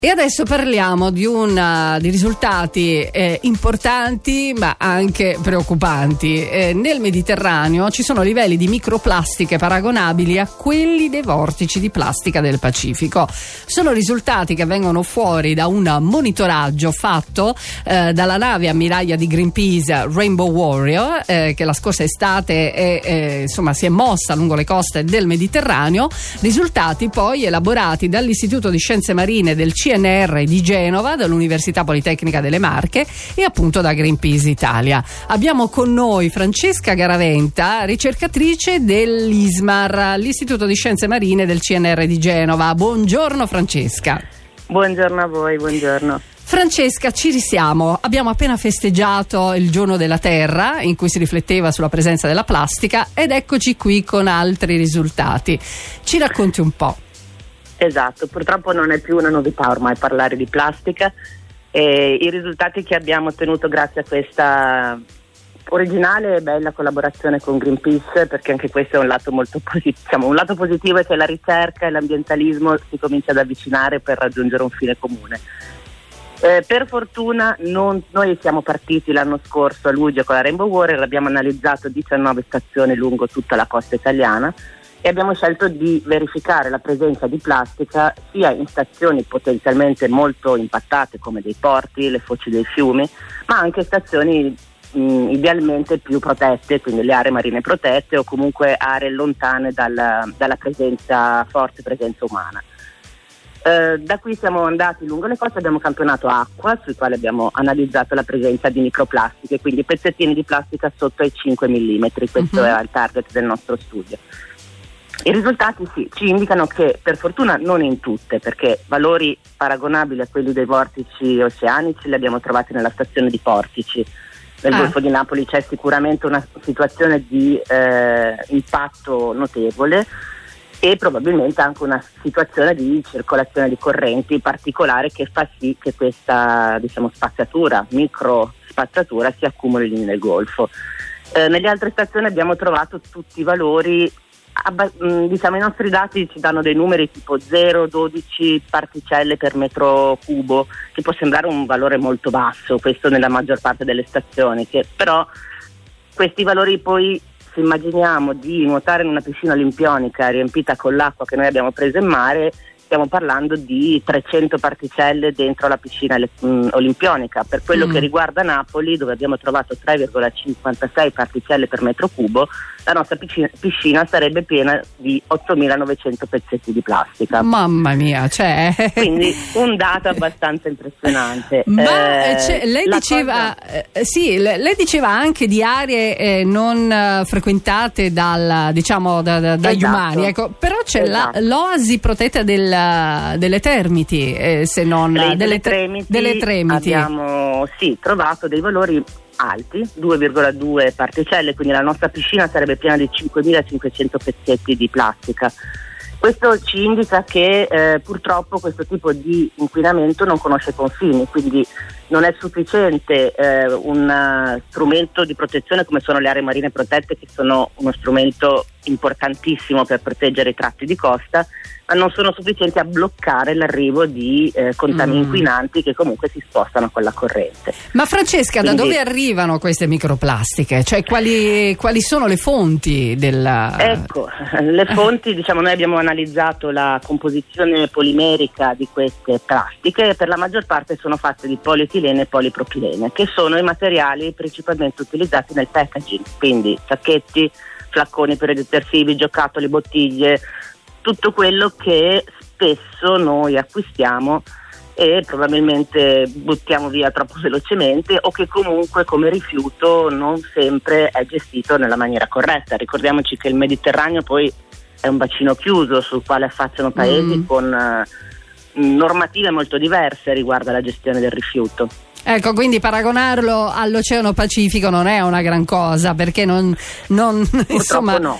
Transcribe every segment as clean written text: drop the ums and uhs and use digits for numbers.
E adesso parliamo di risultati importanti ma anche preoccupanti. Nel Mediterraneo ci sono livelli di microplastiche paragonabili a quelli dei vortici di plastica del Pacifico. Sono risultati che vengono fuori da un monitoraggio fatto dalla nave ammiraglia di Greenpeace Rainbow Warrior, che la scorsa estate si è mossa lungo le coste del Mediterraneo. Risultati poi elaborati dall'Istituto di Scienze Marine del CNR di Genova, dall'Università Politecnica delle Marche e appunto da Greenpeace Italia. Abbiamo con noi Francesca Garaventa, ricercatrice dell'ISMAR, l'Istituto di Scienze Marine del CNR di Genova. Buongiorno Francesca. Buongiorno a voi, buongiorno. Francesca, ci risiamo. Abbiamo appena festeggiato il Giorno della Terra, in cui si rifletteva sulla presenza della plastica, ed eccoci qui con altri risultati. Ci racconti un po'. Esatto, purtroppo non è più una novità ormai parlare di plastica. I risultati che abbiamo ottenuto grazie a questa originale e bella collaborazione con Greenpeace, perché anche questo è un lato molto positivo. Un lato positivo è che la ricerca e l'ambientalismo si comincia ad avvicinare per raggiungere un fine comune. Per fortuna noi siamo partiti l'anno scorso a luglio con la Rainbow Warrior, abbiamo analizzato 19 stazioni lungo tutta la costa italiana e abbiamo scelto di verificare la presenza di plastica sia in stazioni potenzialmente molto impattate come dei porti, le foci dei fiumi, ma anche stazioni idealmente più protette, quindi le aree marine protette o comunque aree lontane dalla forte presenza umana. Da qui siamo andati lungo le coste, abbiamo campionato acqua sui quali abbiamo analizzato la presenza di microplastiche, quindi pezzettini di plastica sotto ai 5 mm, questo era il target del nostro studio. I risultati ci indicano che per fortuna non in tutte, perché valori paragonabili a quelli dei vortici oceanici li abbiamo trovati nella stazione di Portici. Nel Golfo di Napoli c'è sicuramente una situazione di impatto notevole e probabilmente anche una situazione di circolazione di correnti particolare che fa sì che questa spazzatura, micro spazzatura si accumuli lì nel Golfo. Nelle altre stazioni abbiamo trovato tutti i valori. I nostri dati ci danno dei numeri tipo 0,12 particelle per metro cubo, che può sembrare un valore molto basso, questo nella maggior parte delle stazioni, che però questi valori poi, se immaginiamo di nuotare in una piscina olimpionica riempita con l'acqua che noi abbiamo preso in mare, stiamo parlando di 300 particelle dentro la piscina olimpionica. Per quello che riguarda Napoli, dove abbiamo trovato 3,56 particelle per metro cubo, la nostra piscina sarebbe piena di 8.900 pezzetti di plastica. Mamma mia, quindi un dato abbastanza impressionante. Ma lei diceva anche di aree non frequentate dagli esatto. umani, ecco, però c'è l'oasi protetta delle Termiti, se non delle Tremiti. Abbiamo trovato dei valori alti, 2,2 particelle, quindi la nostra piscina sarebbe piena di 5.500 pezzetti di plastica. Questo ci indica che purtroppo questo tipo di inquinamento non conosce confini, quindi non è sufficiente un strumento di protezione come sono le aree marine protette, che sono uno strumento importantissimo per proteggere i tratti di costa, ma non sono sufficienti a bloccare l'arrivo di contamini inquinanti che comunque si spostano con la corrente. Ma Francesca, da dove arrivano queste microplastiche? Cioè quali sono le fonti della... Ecco, le fonti, noi abbiamo analizzato la composizione polimerica di queste plastiche e per la maggior parte sono fatte di polietilene e polipropilene, che sono i materiali principalmente utilizzati nel packaging, quindi sacchetti, flacconi per i detersivi, giocattoli, bottiglie, tutto quello che spesso noi acquistiamo e probabilmente buttiamo via troppo velocemente o che comunque come rifiuto non sempre è gestito nella maniera corretta. Ricordiamoci che il Mediterraneo poi è un bacino chiuso sul quale affacciano paesi con normative molto diverse riguardo alla gestione del rifiuto. Ecco, quindi paragonarlo all'Oceano Pacifico non è una gran cosa, perché non insomma no.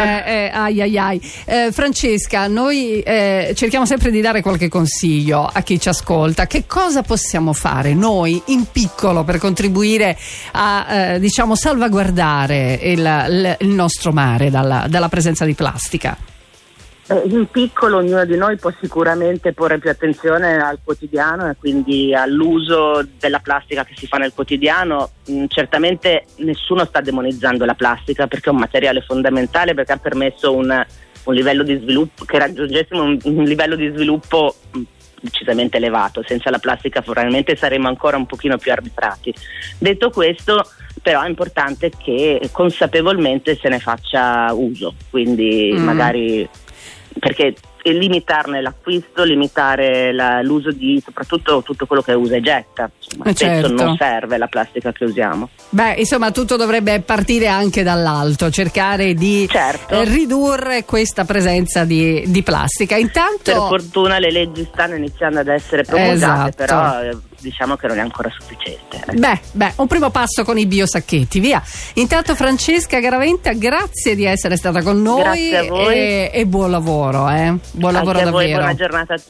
Francesca, noi cerchiamo sempre di dare qualche consiglio a chi ci ascolta. Che cosa possiamo fare noi in piccolo per contribuire a salvaguardare il nostro mare dalla presenza di plastica? In piccolo ognuno di noi può sicuramente porre più attenzione al quotidiano e quindi all'uso della plastica che si fa nel quotidiano. Certamente nessuno sta demonizzando la plastica, perché è un materiale fondamentale, perché ha permesso un livello di sviluppo, che raggiungessimo un livello di sviluppo decisamente elevato. Senza la plastica probabilmente saremmo ancora un pochino più arretrati. Detto questo, però è importante che consapevolmente se ne faccia uso, quindi magari, perché limitarne l'acquisto, limitare l'uso di soprattutto tutto quello che usa e getta, insomma, spesso non serve la plastica che usiamo. Beh, insomma, tutto dovrebbe partire anche dall'alto, cercare di ridurre questa presenza di plastica. Intanto, per fortuna le leggi stanno iniziando ad essere promulgate, però diciamo che non è ancora sufficiente. Beh, un primo passo con i biosacchetti, via. Intanto Francesca Garaventa, grazie di essere stata con noi. Grazie a voi e buon lavoro, buon lavoro anche a voi, davvero. buona giornata a tutti.